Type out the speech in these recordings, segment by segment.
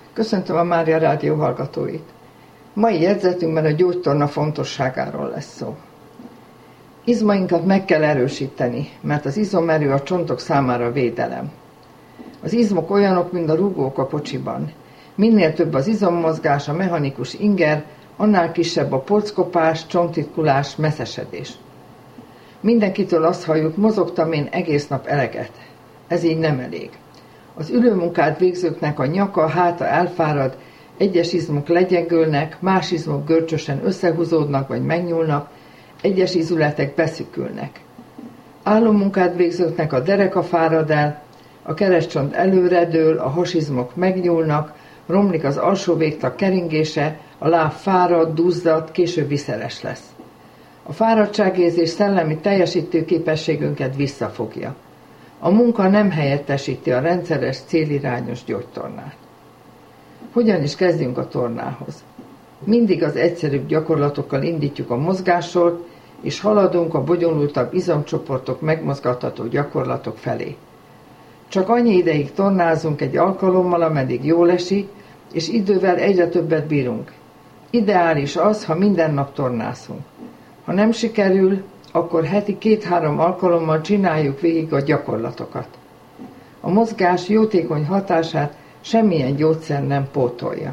Köszöntöm a Mária Rádió hallgatóit. Mai jegyzetünkben a gyógytorna fontosságáról lesz szó. Izmainkat meg kell erősíteni, mert az izomerő a csontok számára védelem. Az izmok olyanok, mint a rúgók a kocsiban. Minél több az izommozgás, a mechanikus inger, annál kisebb a porckopás, csontritkulás, messzesedés. Mindenkitől azt halljuk, mozogtam én egész nap eleget. Ez így nem elég. Az ülőmunkát végzőknek a nyaka, háta elfárad, egyes izmok legyengülnek, más izmok görcsösen összehúzódnak vagy megnyúlnak, egyes izületek beszűkülnek. Állómunkát végzőknek a dereka fárad el, a keresztcsont előredől, a hasizmok megnyúlnak, romlik az alsó végtag keringése, a láb fárad, duzzad, később viszeres lesz. A fáradtságérzés szellemi teljesítő képességünket visszafogja. A munka nem helyettesíti a rendszeres, célirányos gyógytornát. Hogyan is kezdjünk a tornához? Mindig az egyszerűbb gyakorlatokkal indítjuk a mozgássort, és haladunk a bonyolultabb izomcsoportok megmozgatható gyakorlatok felé. Csak annyi ideig tornázunk egy alkalommal, ameddig jól esik, és idővel egyre többet bírunk. Ideális az, ha minden nap tornázunk. Ha nem sikerül, akkor heti 2-3 alkalommal csináljuk végig a gyakorlatokat. A mozgás jótékony hatását semmilyen gyógyszer nem pótolja.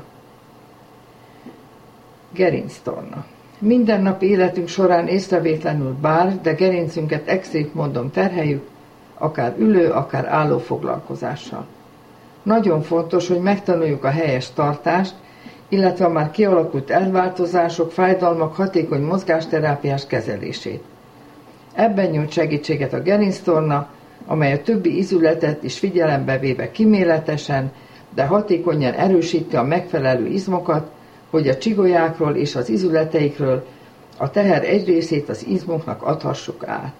Gerinctorna. Mindennapi életünk során észrevétlenül de gerincünket extrém módon terheljük, akár ülő, akár álló foglalkozással. Nagyon fontos, hogy megtanuljuk a helyes tartást, illetve a már kialakult elváltozások, fájdalmak hatékony mozgásterápiás kezelését. Ebben nyújt segítséget a gerinctorna, amely a többi izületet is figyelembe véve kíméletesen, de hatékonyan erősíti a megfelelő izmokat, hogy a csigolyákról és az izületeikről a teher egy részét az izmoknak adhassuk át.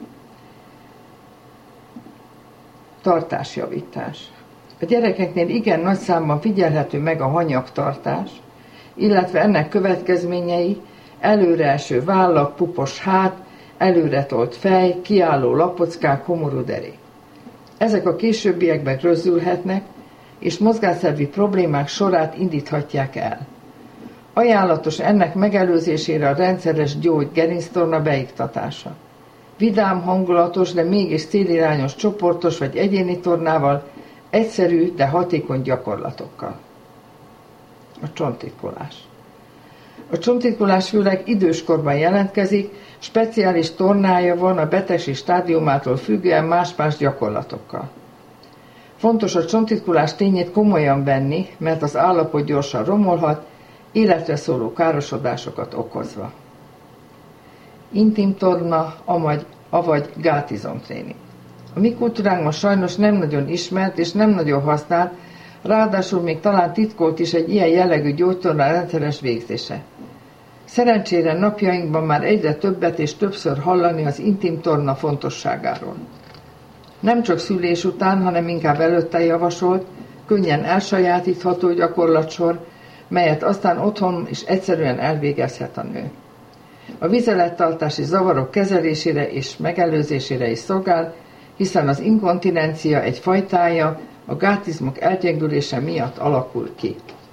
Tartásjavítás. A gyerekeknél igen nagy számban figyelhető meg a hanyagtartás, illetve ennek következményei előreeső vállak, pupos hát, előretolt fej, kiálló lapockák, komorú derék. Ezek a későbbiekben rözzülhetnek, és mozgásszervi problémák sorát indíthatják el. Ajánlatos ennek megelőzésére a rendszeres gerinctorna beiktatása. Vidám, hangulatos, de mégis célirányos csoportos vagy egyéni tornával, egyszerű, de hatékony gyakorlatokkal. A csontritkulás. A csontritkulás főleg időskorban jelentkezik, speciális tornája van a betegség stádiumától függően más-más gyakorlatokkal. Fontos a csontritkulás tényét komolyan venni, mert az állapot gyorsan romolhat, életre szóló károsodásokat okozva. Intim torna, avagy gátizomtréning. A mi kultúránkban sajnos nem nagyon ismert és nem nagyon használt, ráadásul még talán titkolt is egy ilyen jellegű gyógytorna rendszeres végzése. Szerencsére napjainkban már egyre többet és többször hallani az intim torna fontosságáról. Nem csak szülés után, hanem inkább előtte javasolt, könnyen elsajátítható gyakorlatsor, melyet aztán otthon is egyszerűen elvégezhet a nő. A vizelettartási zavarok kezelésére és megelőzésére is szolgál, hiszen az inkontinencia egy fajtája a gátizmok elgyengülése miatt alakul ki.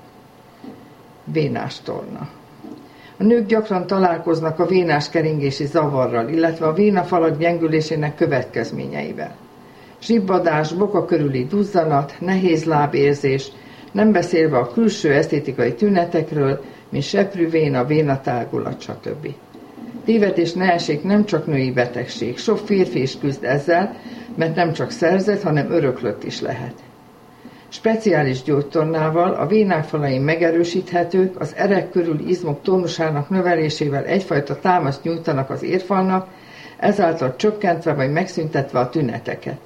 Vénás torna. A nők gyakran találkoznak a vénás keringési zavarral, illetve a vénafalak gyengülésének következményeivel. Zsibbadás, boka körüli duzzanat, nehéz lábérzés, nem beszélve a külső esztétikai tünetekről, mint seprűvéna, vénatágulat, stb. Tévedés ne essék, nem csak női betegség. Sok férfi is küzd ezzel, mert nem csak szerzett, hanem öröklött is lehet. Speciális gyógytornával a vénák falain megerősíthetők, az erek körül izmok tónusának növelésével egyfajta támaszt nyújtanak az érfalnak, ezáltal csökkentve vagy megszüntetve a tüneteket.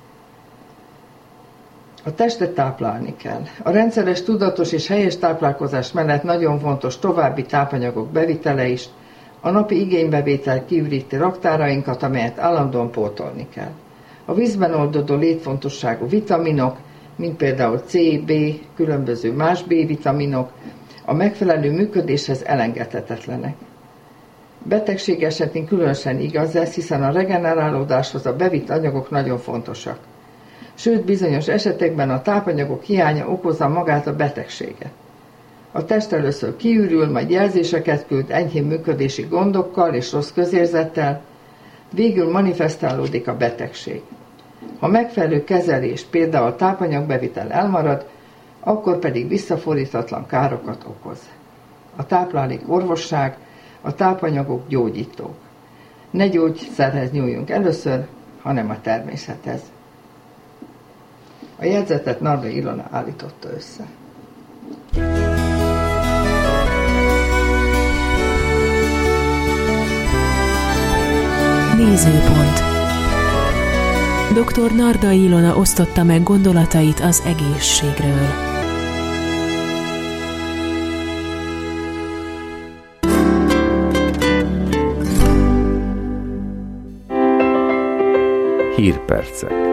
A testet táplálni kell. A rendszeres, tudatos és helyes táplálkozás mellett nagyon fontos további tápanyagok bevitele is, a napi igénybevétel kiüríti raktárainkat, amelyet állandóan pótolni kell. A vízben oldódó létfontosságú vitaminok, mint például C, B, különböző más B-vitaminok, a megfelelő működéshez elengedhetetlenek. Betegség esetén különösen igaz ez, hiszen a regenerálódáshoz a bevitt anyagok nagyon fontosak. sőt bizonyos esetekben a tápanyagok hiánya okozza magát a betegséget. A test először kiürül, majd jelzéseket küld enyhén működési gondokkal és rossz közérzettel, végül manifestálódik a betegség. Ha megfelelő kezelés, például a tápanyagbevitel elmarad, akkor pedig visszafordíthatatlan károkat okoz. A táplálék orvosság, a tápanyagok gyógyítók. Ne gyógyszerhez nyúljunk először, hanem a természethez. A jegyzetet Nardai Ilona állította össze. Nézőpont. Dr. Nardai Ilona osztotta meg gondolatait az egészségről. Hírpercek.